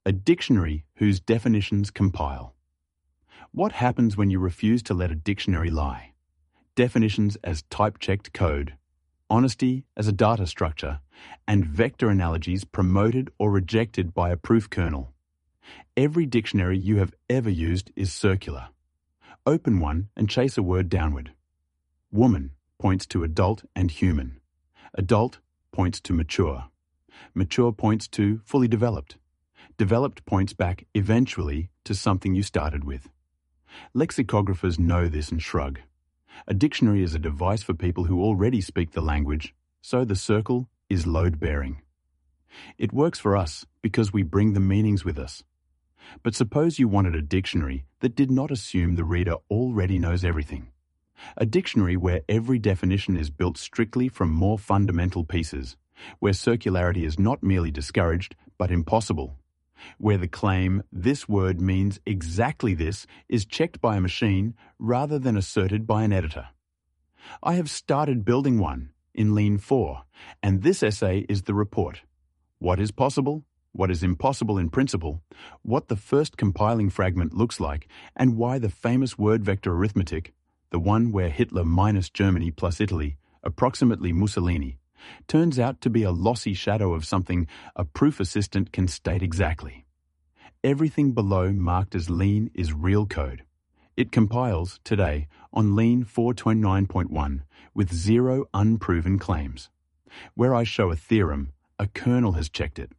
A dictionary whose definitions compile. What happens when you refuse to let a dictionary lie? Definitions as type-checked code, honesty as a data structure, and vector analogies promoted or rejected by a proof kernel. Every dictionary you have ever used is circular. Open one and chase a word downward. Woman points to adult and human. Adult points to mature. Mature points to fully developed. Developed points back eventually to something you started with. Lexicographers know this and shrug. A dictionary is a device for people who already speak the language, so the circle is load-bearing. It works for us because we bring the meanings with us. But suppose you wanted a dictionary that did not assume the reader already knows everything. A dictionary where every definition is built strictly from more fundamental pieces, where circularity is not merely discouraged but impossible, where the claim, "this word means exactly this," is checked by a machine rather than asserted by an editor. I have started building one in Lean 4, and this essay is the report. What is possible, what is impossible in principle, what the first compiling fragment looks like, and why the famous word vector arithmetic, the one where Hitler minus Germany plus Italy, approximately Mussolini, turns out to be a lossy shadow of something a proof assistant can state exactly. Everything below marked as Lean is real code. It compiles, today, on Lean 429.1 with 0 unproven claims. Where I show a theorem, a kernel has checked it.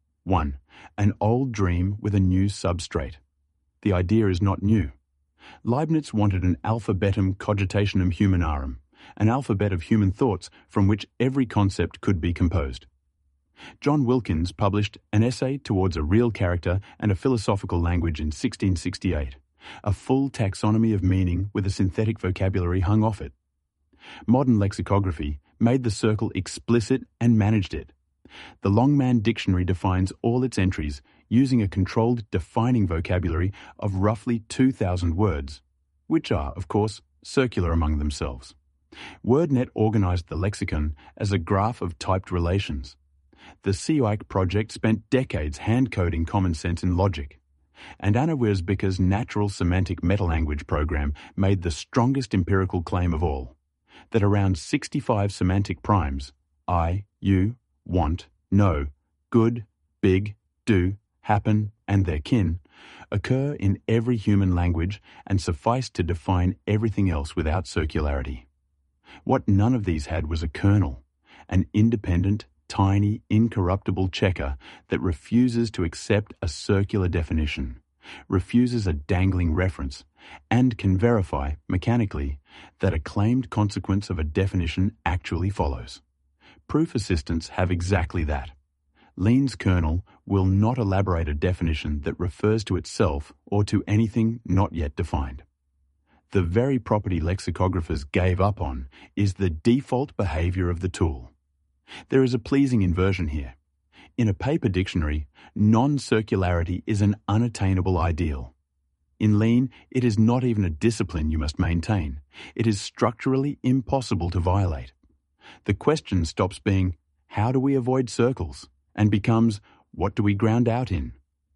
1. An old dream with a new substrate. The idea is not new. Leibniz wanted an alphabetum cogitationum humanarum, an alphabet of human thoughts from which every concept could be composed. John Wilkins published An Essay Towards a Real Character and a Philosophical Language in 1668, a full taxonomy of meaning with a synthetic vocabulary hung off it. Modern lexicography made the circle explicit and managed it. The Longman Dictionary defines all its entries using a controlled defining vocabulary of roughly 2,000 words, which are, of course, circular among themselves. WordNet organized the lexicon as a graph of typed relations. The CEIC project spent decades hand-coding common sense in logic. And Anna Wiersbicker's Natural Semantic Metalanguage program made the strongest empirical claim of all, that around 65 semantic primes, I, you, want, know, good, big, do, happen, and their kin, occur in every human language and suffice to define everything else without circularity. What none of these had was a kernel, an independent, tiny, incorruptible checker that refuses to accept a circular definition, refuses a dangling reference, and can verify, mechanically, that a claimed consequence of a definition actually follows. Proof assistants have exactly that. Lean's kernel will not elaborate a definition that refers to itself or to anything not yet defined. The very property lexicographers gave up on is the default behavior of the tool. There is a pleasing inversion here. In a paper dictionary, non-circularity is an unattainable ideal. In Lean, it is not even a discipline you must maintain. It is structurally impossible to violate. The question stops being, how do we avoid circles? And becomes, what do we ground out in?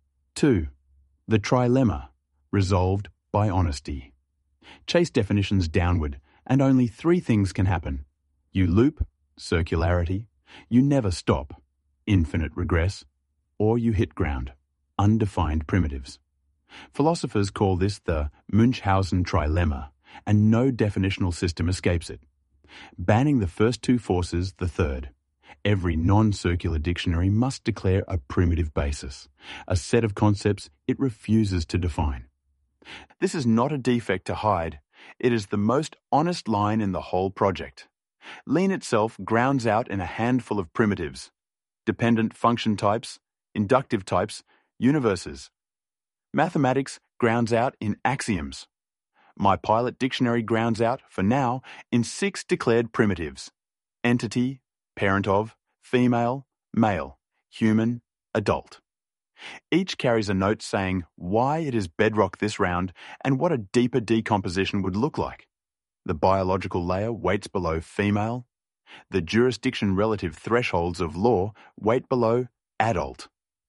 2. The trilemma, resolved by honesty. Chase definitions downward, and only 3 things can happen. You loop, circularity, you never stop, infinite regress, or you hit ground, undefined primitives. Philosophers call this the Munchausen trilemma, and no definitional system escapes it. Banning the first 2 forces the third. Every non-circular dictionary must declare a primitive basis, a set of concepts it refuses to define. This is not a defect to hide. It is the most honest line in the whole project. Lean itself grounds out in a handful of primitives, dependent function types, inductive types, universes. Mathematics grounds out in axioms. My Pilot dictionary grounds out, for now, in 6 declared primitives: entity, parent of, female, male, human, adult. Each carries a note saying why it is bedrock this round and what a deeper decomposition would look like. The biological layer waits below female. The jurisdiction relative thresholds of law wait below adult.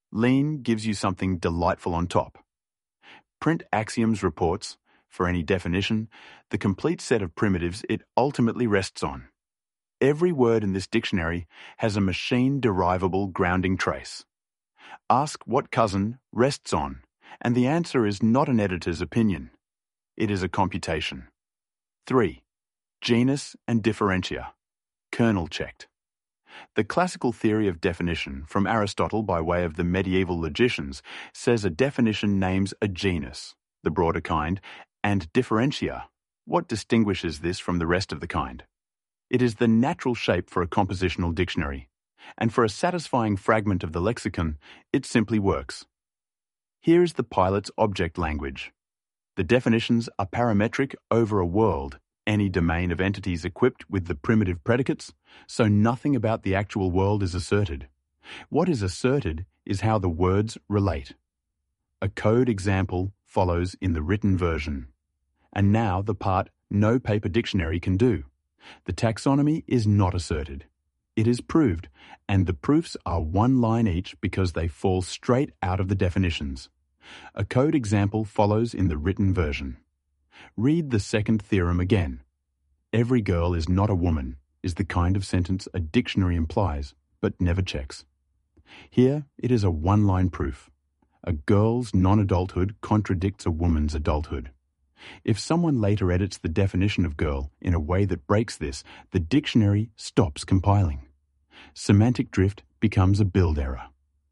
Lean gives you something delightful on top. Print Axioms reports, for any definition, the complete set of primitives it ultimately rests on. Every word in this dictionary has a machine-derivable grounding trace. Ask what cousin rests on, and the answer is not an editor's opinion. It is a computation. 3. Genus and differentia. Kernel checked. The classical theory of definition from Aristotle by way of the medieval logicians says a definition names a genus, the broader kind, and differentia, what distinguishes this from the rest of the kind. It is the natural shape for a compositional dictionary, and for a satisfying fragment of the lexicon, it simply works. Here is the pilot's object language. The definitions are parametric over a world, any domain of entities equipped with the primitive predicates, so nothing about the actual world is asserted. What is asserted is how the words relate. A code example follows in the written version. And now the part no paper dictionary can do. The taxonomy is not asserted. It is proved, and the proofs are one line each because they fall straight out of the definitions. A code example follows in the written version. Read the second theorem again. Every girl is not a woman is the kind of sentence a dictionary implies, but never checks. Here it is a one-line proof. A girl's non-adulthood contradicts a woman's adulthood. If someone later edits the definition of girl in a way that breaks this, the dictionary stops compiling. Semantic drift becomes a build error.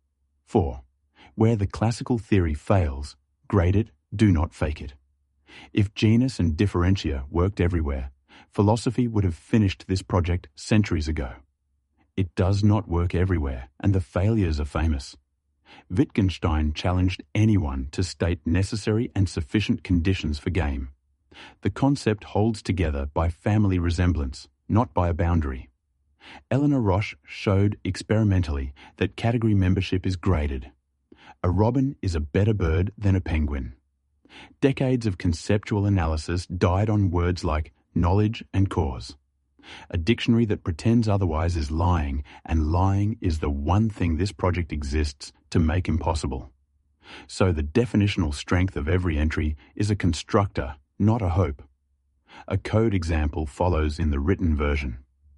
4. Where the classical theory fails, grade it, do not fake it. If genus and differentia worked everywhere, philosophy would have finished this project centuries ago. It does not work everywhere, and the failures are famous. Wittgenstein challenged anyone to state necessary and sufficient conditions for game. The concept holds together by family resemblance, not by a boundary. Eleanor Roche showed experimentally that category membership is graded. A robin is a better bird than a penguin. Decades of conceptual analysis died on words like knowledge and cause. A dictionary that pretends otherwise is lying, and lying is the one thing this project exists to make impossible. So the definitional strength of every entry is a constructor, not a hope. A code example follows in the written version.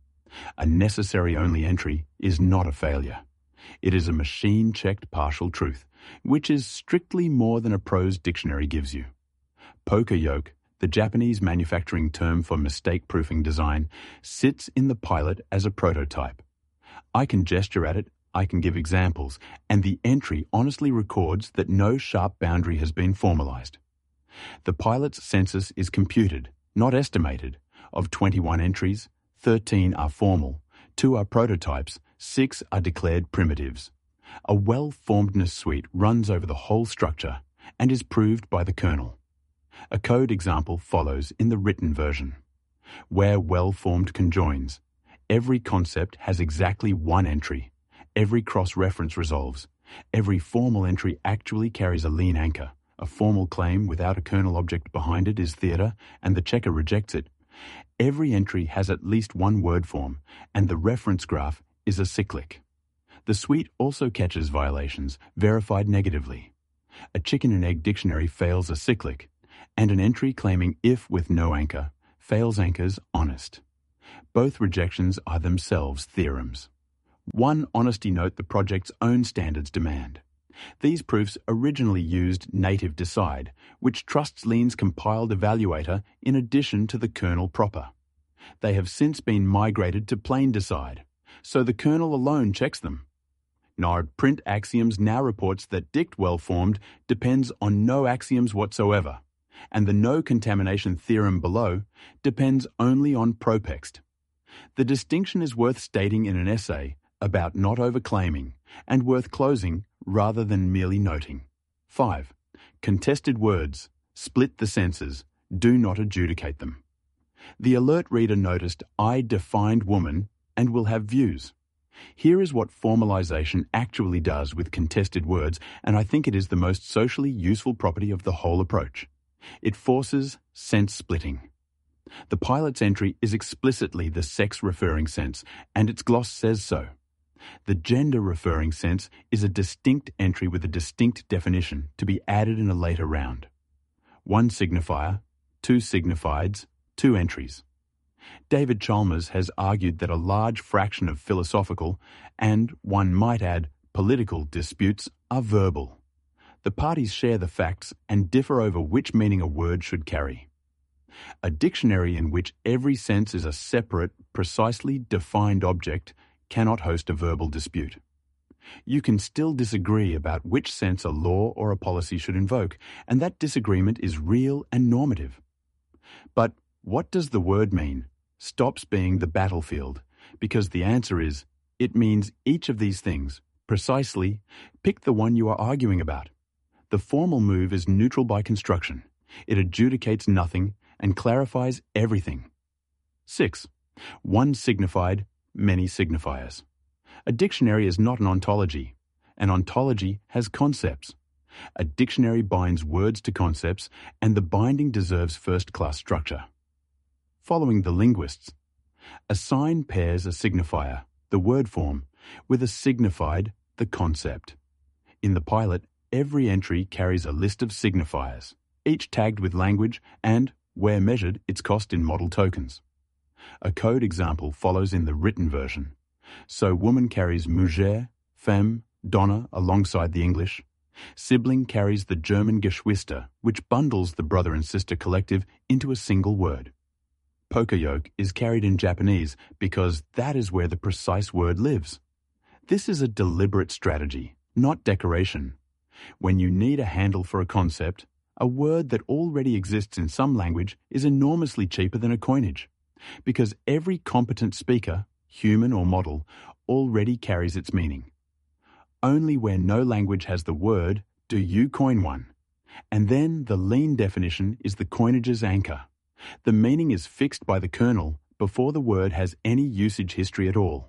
A necessary-only entry is not a failure. It is a machine-checked partial truth, which is strictly more than a prose dictionary gives you. Poker yoke, the Japanese manufacturing term for mistake-proofing design, sits in the pilot as a prototype. I can gesture at it, I can give examples, and the entry honestly records that no sharp boundary has been formalized. The pilot's census is computed, not estimated. Of 21 entries, 13 are formal, 2 are prototypes, 6 are declared primitives. A well-formedness suite runs over the whole structure and is proved by the kernel. A code example follows in the written version. Where well-formed conjoins, every concept has exactly one entry. Every cross-reference resolves. Every formal entry actually carries a lean anchor. A formal claim without a kernel object behind it is theatre, and the checker rejects it. Every entry has at least one word form, and the reference graph is a cyclic. The suite also catches violations, verified negatively. A chicken and egg dictionary fails a cyclic, and an entry claiming if with no anchor fails anchors honest. Both rejections are themselves theorems. One honesty note the project's own standards demand. These proofs originally used native decide, which trusts Lean's compiled evaluator in addition to the kernel proper. They have since been migrated to plain decide, so the kernel alone checks them. Nard Print Axioms now reports that dict well-formed depends on no axioms whatsoever, and the no contamination theorem below depends only on propext. The distinction is worth stating in an essay about not overclaiming, and worth closing rather than merely noting. 5. Contested words. Split the senses. Do not adjudicate them. The alert reader noticed I defined woman and will have views. Here is what formalization actually does with contested words, and I think it is the most socially useful property of the whole approach. It forces sense splitting. The pilot's entry is explicitly the sex-referring sense, and its gloss says so. The gender-referring sense is a distinct entry with a distinct definition to be added in a later round. One signifier, two signifieds, two entries. David Chalmers has argued that a large fraction of philosophical, and one might add, political disputes are verbal. The parties share the facts and differ over which meaning a word should carry. A dictionary in which every sense is a separate, precisely defined object cannot host a verbal dispute. You can still disagree about which sense a law or a policy should invoke, and that disagreement is real and normative. But what does the word mean stops being the battlefield, because the answer is, it means each of these things. Precisely, pick the one you are arguing about. The formal move is neutral by construction. It adjudicates nothing and clarifies everything. 6. One signified, many signifiers. A dictionary is not an ontology. An ontology has concepts. A dictionary binds words to concepts, and the binding deserves first-class structure. Following the linguists, a sign pairs a signifier, the word form, with a signified, the concept. In the pilot, every entry carries a list of signifiers, each tagged with language and, where measured, its cost in model tokens. A code example follows in the written version. So woman carries Mujer, Femme, Donna alongside the English. Sibling carries the German Geschwister, which bundles the brother and sister collective into a single word. Poka-yoke is carried in Japanese because that is where the precise word lives. This is a deliberate strategy, not decoration. When you need a handle for a concept, a word that already exists in some language is enormously cheaper than a coinage, because every competent speaker, human or model, already carries its meaning. Only where no language has the word do you coin one. And then the lean definition is the coinage's anchor. The meaning is fixed by the kernel before the word has any usage history at all.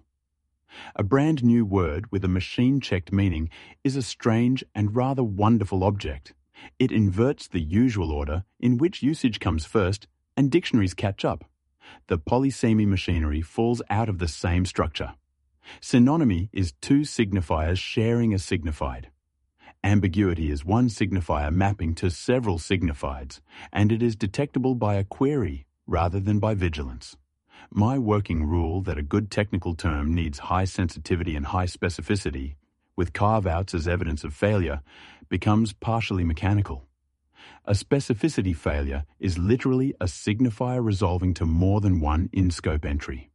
A brand new word with a machine-checked meaning is a strange and rather wonderful object. It inverts the usual order in which usage comes first and dictionaries catch up. The polysemy machinery falls out of the same structure. Synonymy is two signifiers sharing a signified. Ambiguity is one signifier mapping to several signifieds, and it is detectable by a query rather than by vigilance. My working rule that a good technical term needs high sensitivity and high specificity, with carve-outs as evidence of failure, becomes partially mechanical. A specificity failure is literally a signifier resolving to more than one in-scope entry.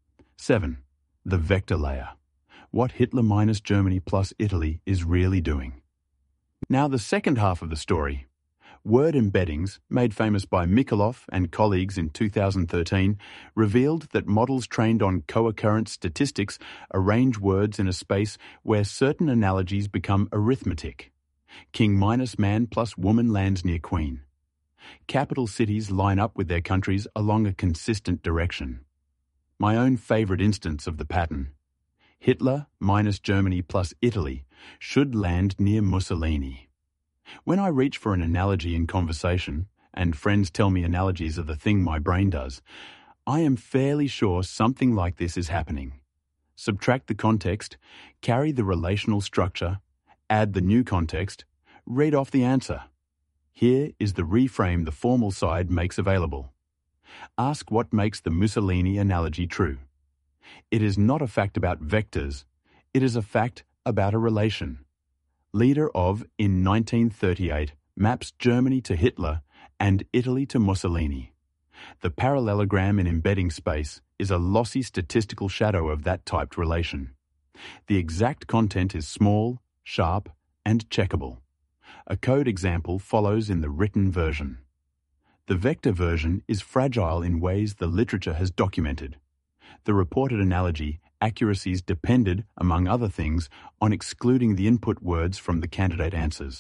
7. The vector layer. What Hitler minus Germany plus Italy is really doing. Now the second half of the story. Word embeddings, made famous by Mikolov and colleagues in 2013, revealed that models trained on co-occurrence statistics arrange words in a space where certain analogies become arithmetic. King minus man plus woman lands near queen. Capital cities line up with their countries along a consistent direction. My own favourite instance of the pattern. Hitler minus Germany plus Italy should land near Mussolini. When I reach for an analogy in conversation, and friends tell me analogies are the thing my brain does, I am fairly sure something like this is happening. Subtract the context, carry the relational structure, add the new context, read off the answer. Here is the reframe the formal side makes available. Ask what makes the Mussolini analogy true. It is not a fact about vectors, it is a fact about a relation. Leader of, in 1938, maps Germany to Hitler and Italy to Mussolini. The parallelogram in embedding space is a lossy statistical shadow of that typed relation. The exact content is small, sharp, and checkable. A code example follows in the written version. The vector version is fragile in ways the literature has documented. The reported analogy accuracies depended, among other things, on excluding the input words from the candidate answers.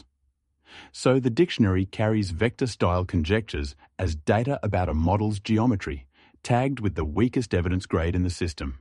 So the dictionary carries vector-style conjectures as data about a model's geometry, tagged with the weakest evidence grade in the system.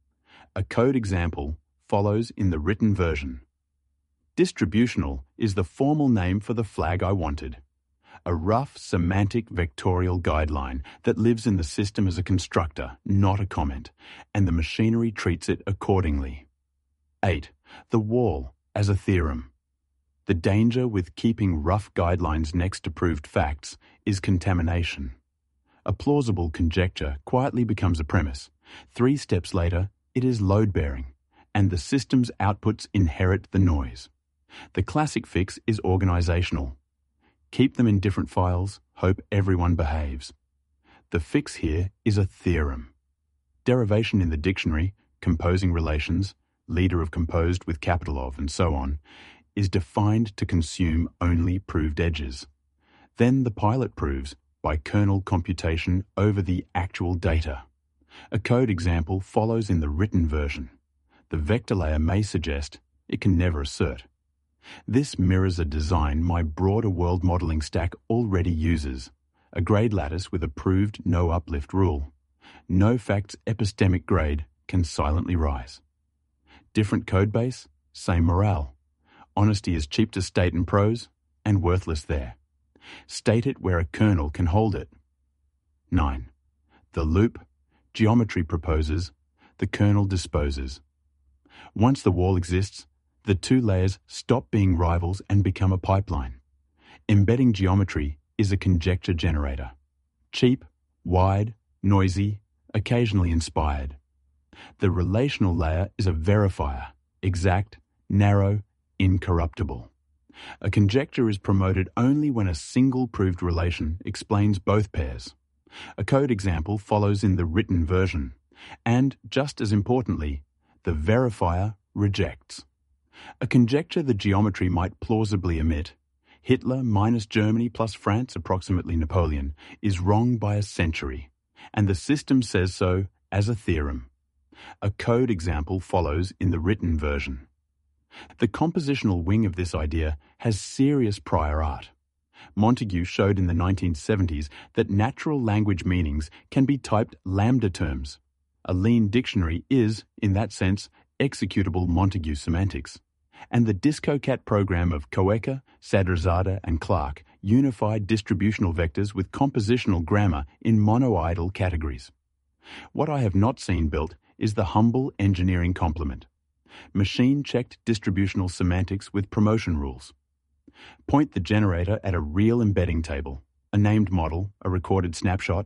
A code example follows in the written version. Distributional is the formal name for the flag I wanted. A rough semantic vectorial guideline that lives in the system as a constructor, not a comment, and the machinery treats it accordingly. 8. The wall as a theorem. The danger with keeping rough guidelines next to proved facts is contamination. A plausible conjecture quietly becomes a premise. 3 steps later, it is load-bearing, and the system's outputs inherit the noise. The classic fix is organizational. Keep them in different files, hope everyone behaves. The fix here is a theorem. Derivation in the dictionary, composing relations, leader of composed with capital of, and so on, is defined to consume only proved edges. Then the pilot proves by kernel computation over the actual data. A code example follows in the written version. The vector layer may suggest, it can never assert. This mirrors a design my broader world modeling stack already uses, a grade lattice with a proved no uplift rule. No fact's epistemic grade can silently rise. Different codebase, same morale. Honesty is cheap to state in prose and worthless there. State it where a kernel can hold it. 9. The loop. Geometry proposes, the kernel disposes. Once the wall exists, the 2 layers stop being rivals and become a pipeline. Embedding geometry is a conjecture generator. Cheap, wide, noisy, occasionally inspired. The relational layer is a verifier, exact, narrow, incorruptible. A conjecture is promoted only when a single proved relation explains both pairs. A code example follows in the written version, and, just as importantly, the verifier rejects. A conjecture the geometry might plausibly emit, Hitler minus Germany plus France approximately Napoleon, is wrong by a century, and the system says so as a theorem. A code example follows in the written version. The compositional wing of this idea has serious prior art. Montague showed in the 1970s that natural language meanings can be typed lambda terms. A lean dictionary is, in that sense, executable Montague semantics. And the DiscoCat program of Koeka, Sadrzadeh, and Clark unified distributional vectors with compositional grammar in monoidal categories. What I have not seen built is the humble engineering complement. Machine-checked distributional semantics with promotion rules. Point the generator at a real embedding table, a named model, a recorded snapshot.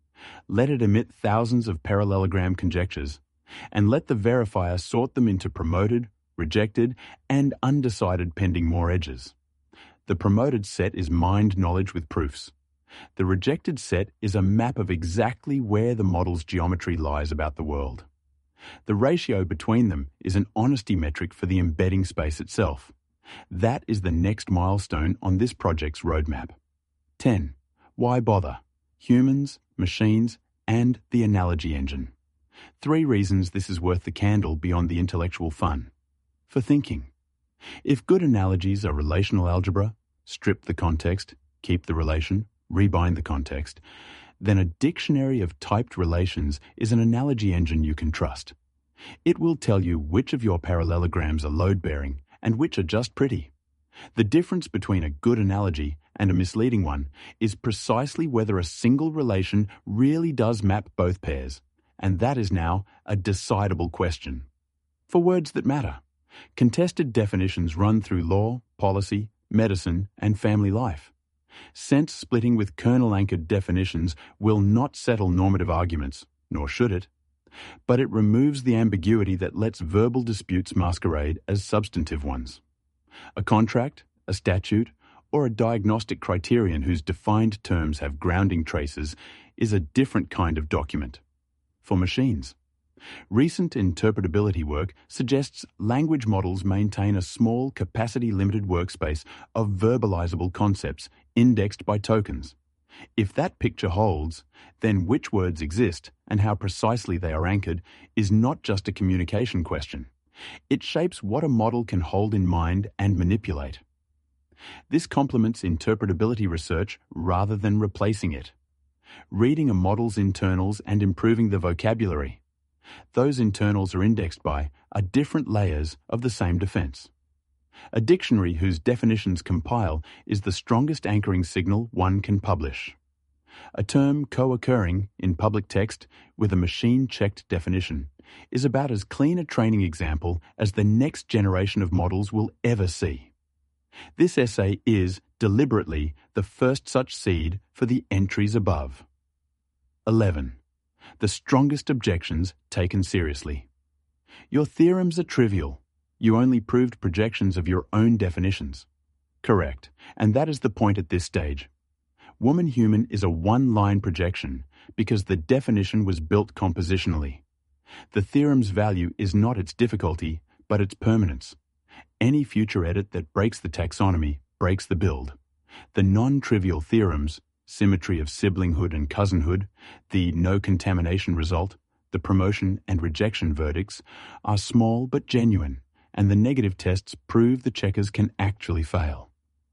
Let it emit thousands of parallelogram conjectures, and let the verifier sort them into promoted, rejected, and undecided pending more edges. The promoted set is mined knowledge with proofs. The rejected set is a map of exactly where the model's geometry lies about the world. The ratio between them is an honesty metric for the embedding space itself. That is the next milestone on this project's roadmap. 10. Why bother? Humans, machines, and the analogy engine. 3 reasons this is worth the candle beyond the intellectual fun. For thinking. If good analogies are relational algebra, strip the context, keep the relation, rebind the context, then a dictionary of typed relations is an analogy engine you can trust. It will tell you which of your parallelograms are load-bearing and which are just pretty. The difference between a good analogy and a misleading one is precisely whether a single relation really does map both pairs, and that is now a decidable question. For words that matter, contested definitions run through law, policy, medicine, and family life. Sense splitting with kernel-anchored definitions will not settle normative arguments, nor should it, but it removes the ambiguity that lets verbal disputes masquerade as substantive ones. A contract, a statute, or a diagnostic criterion whose defined terms have grounding traces is a different kind of document. For machines, recent interpretability work suggests language models maintain a small capacity-limited workspace of verbalizable concepts indexed by tokens. If that picture holds, then which words exist and how precisely they are anchored is not just a communication question. It shapes what a model can hold in mind and manipulate. This complements interpretability research rather than replacing it. Reading a model's internals and improving the vocabulary. Those internals are indexed by are different layers of the same defense. A dictionary whose definitions compile is the strongest anchoring signal one can publish. A term co-occurring in public text with a machine-checked definition is about as clean a training example as the next generation of models will ever see. This essay is, deliberately, the first such seed for the entries above. 11. The strongest objections taken seriously. Your theorems are trivial. You only proved projections of your own definitions. Correct, and that is the point at this stage. Woman-human is a one-line projection because the definition was built compositionally. The theorem's value is not its difficulty, but its permanence. Any future edit that breaks the taxonomy breaks the build. The non-trivial theorems, symmetry of siblinghood and cousinhood, the no contamination result, the promotion and rejection verdicts, are small but genuine, and the negative tests prove the checkers can actually fail.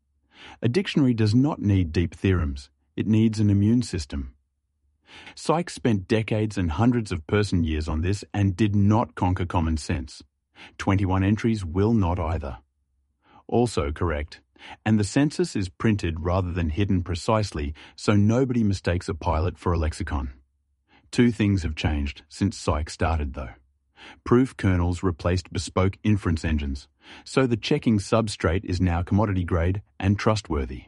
A dictionary does not need deep theorems. It needs an immune system. Sykes spent decades and hundreds of person years on this and did not conquer common sense. 21 entries will not either. Also correct, and the census is printed rather than hidden precisely so nobody mistakes a pilot for a lexicon. Two things have changed since Sykes started though. Proof kernels replaced bespoke inference engines, so the checking substrate is now commodity grade and trustworthy.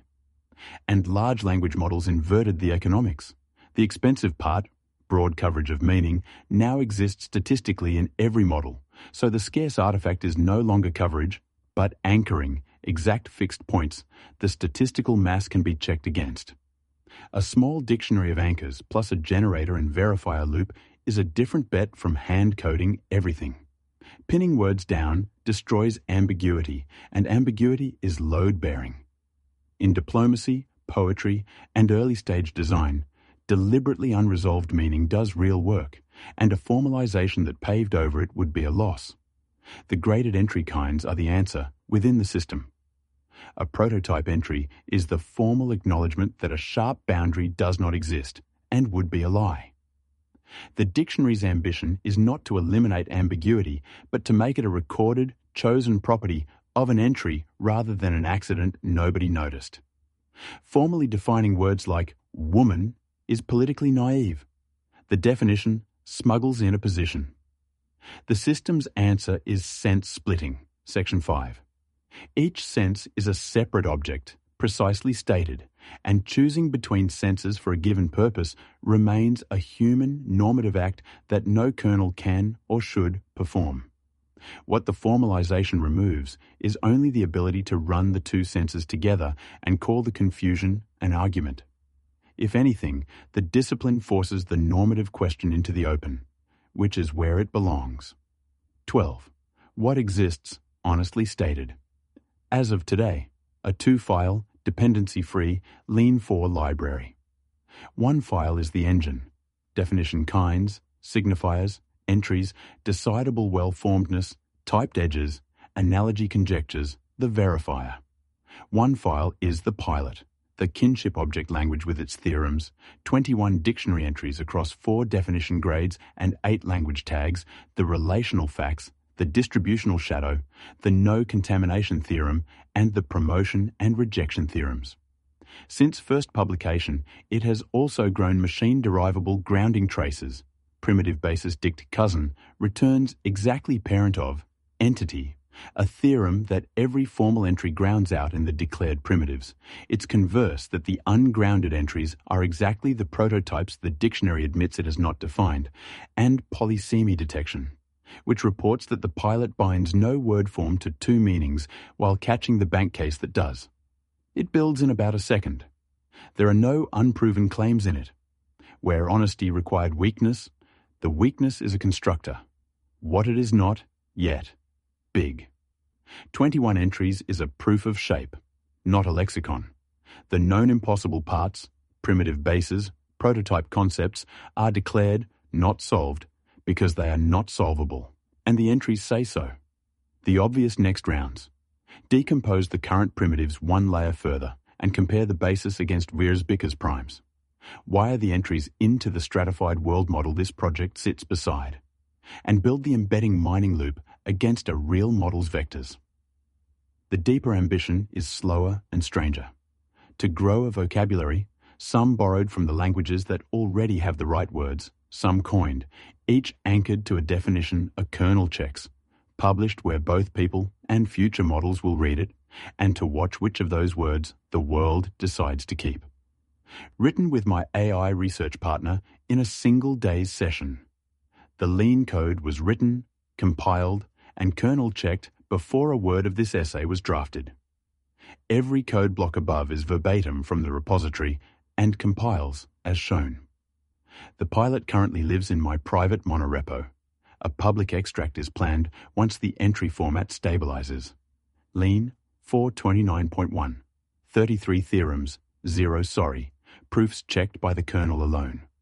And large language models inverted the economics. The expensive part, broad coverage of meaning, now exists statistically in every model, so the scarce artifact is no longer coverage, but anchoring, exact fixed points, the statistical mass can be checked against. A small dictionary of anchors plus a generator and verifier loop is a different bet from hand-coding everything. Pinning words down destroys ambiguity, and ambiguity is load-bearing. In diplomacy, poetry, and early-stage design, deliberately unresolved meaning does real work, and a formalization that paved over it would be a loss. The graded entry kinds are the answer within the system. A prototype entry is the formal acknowledgement that a sharp boundary does not exist, and would be a lie. The dictionary's ambition is not to eliminate ambiguity, but to make it a recorded, chosen property of an entry rather than an accident nobody noticed. Formally defining words like woman is politically naive. The definition smuggles in a position. The system's answer is sense splitting, Section 5. Each sense is a separate object, precisely stated, and choosing between senses for a given purpose remains a human normative act that no kernel can or should perform. What the formalization removes is only the ability to run the two senses together and call the confusion an argument. If anything, the discipline forces the normative question into the open, which is where it belongs. 12. What exists, honestly stated? As of today, a 2-file, dependency-free, Lean4 library. One file is the engine, definition kinds, signifiers, entries, decidable well-formedness, typed edges, analogy conjectures, the verifier. One file is the pilot, the kinship object language with its theorems, 21 dictionary entries across 4 definition grades and 8 language tags, the relational facts, the distributional shadow, the no contamination theorem, and the promotion and rejection theorems. Since first publication, it has also grown machine-derivable grounding traces. Primitive basis dict cousin returns exactly parent of entity, a theorem that every formal entry grounds out in the declared primitives. It's converse that the ungrounded entries are exactly the prototypes the dictionary admits it has not defined, and polysemy detection, which reports that the pilot binds no word form to 2 meanings while catching the bank case that does. It builds in about a second. There are no unproven claims in it. Where honesty required weakness, the weakness is a constructor. What it is not, yet. Big. 21 entries is a proof of shape, not a lexicon. The known impossible parts, primitive bases, prototype concepts, are declared not solved because they are not solvable, and the entries say so. The obvious next rounds. Decompose the current primitives 1 layer further and compare the basis against Wiersbicker's primes. Wire the entries into the stratified world model this project sits beside, and build the embedding mining loop against a real model's vectors. The deeper ambition is slower and stranger. To grow a vocabulary, some borrowed from the languages that already have the right words, some coined, each anchored to a definition are kernel checks, published where both people and future models will read it, and to watch which of those words the world decides to keep. Written with my AI research partner in a single day's session. The lean code was written, compiled, and kernel checked before a word of this essay was drafted. Every code block above is verbatim from the repository and compiles as shown. The pilot currently lives in my private monorepo. A public extract is planned once the entry format stabilizes. Lean 429.1, 33 theorems, 0 sorry, proofs checked by the kernel alone.